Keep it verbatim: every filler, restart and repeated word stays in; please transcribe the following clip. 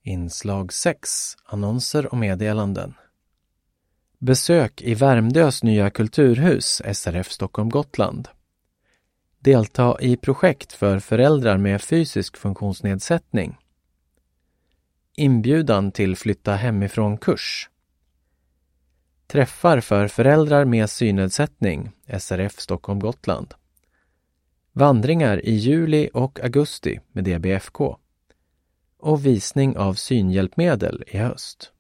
Inslag sex. Annonser och meddelanden. Besök i Värmdös nya kulturhus, S R F Stockholm Gotland. Delta i projekt för föräldrar med fysisk funktionsnedsättning. Inbjudan till flytta hemifrån-kurs. Träffar för föräldrar med synnedsättning, S R F Stockholm Gotland. Vandringar i juli och augusti med D B F K. Och visning av synhjälpmedel i höst.